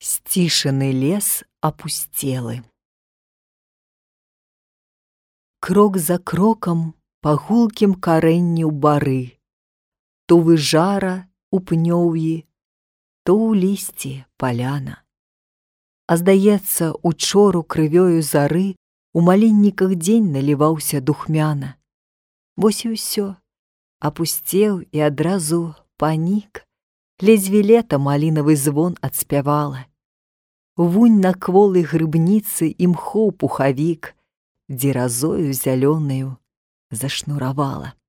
Сцішаны лес опустелы. Крок за крокам па гулкім карэнню бары, то выжара у пнёўі, то ў лісці паляна. А здаецца, учору крывёю зары у маленніках дзень наліваўся духмяна. Вось і ўсё, апусцеў і адразу панік, ледзьве лета малінавы звон адспявала. Вунь на кволай грыбніцы імхоў пухавік, дзе разою зялёнаю зашнуравала.